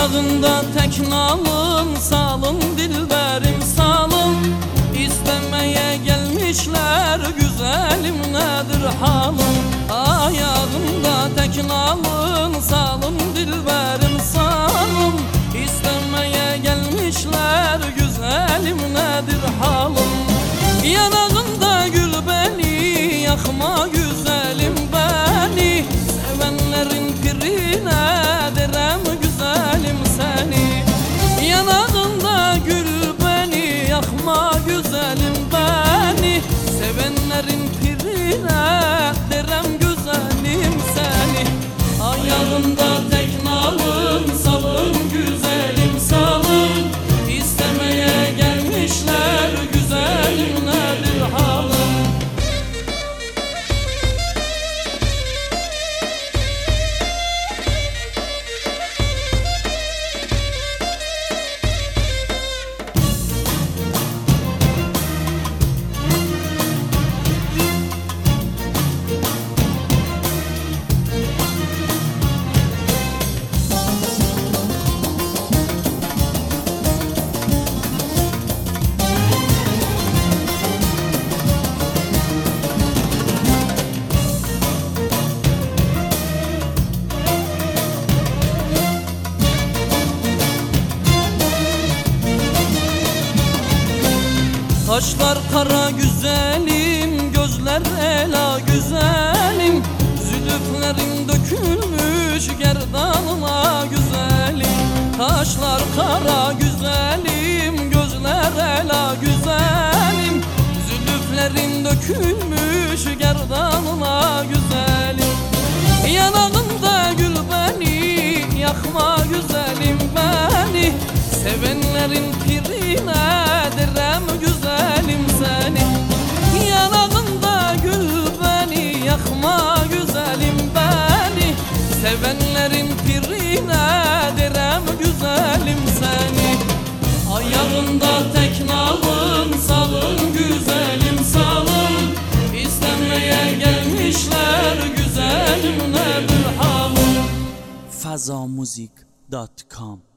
Ayağında tek nalın, salın dilberim salın. İstemeye gelmişler, güzelim nedir halın? Ayağında tek nalın, salın dilberim salın. İstemeye gelmişler, güzelim nedir halın? Yanağında gül beni, yakma güzelim beni. Sevenlerin pirine derem güzelim seni. Yanağında gül beni, yakma güzelim beni. Sevenlerin pirine derem güzelim seni. Ayağında tek nalın, salın güzelim salın. İstemeye gelmişler, güzelim nedir halın? Kaşlar kara güzelim, gözler ela güzelim. Zülüflerin dökülmüş gerdanına güzelim. Kaşlar kara güzelim, gözler ela güzelim. Zülüflerin dökülmüş gerdanına güzelim. Yanağında gül beni, yakma güzelim beni. Sevenlerin pirine derem güzelim seni. Yanağında gül beni, yakma güzelim beni. Sevenlerin pirine derem güzelim seni. Ayağında tek nalın, salın güzelim salın. İstemeye gelmişler, güzelim nedir halın? fazamuzik.com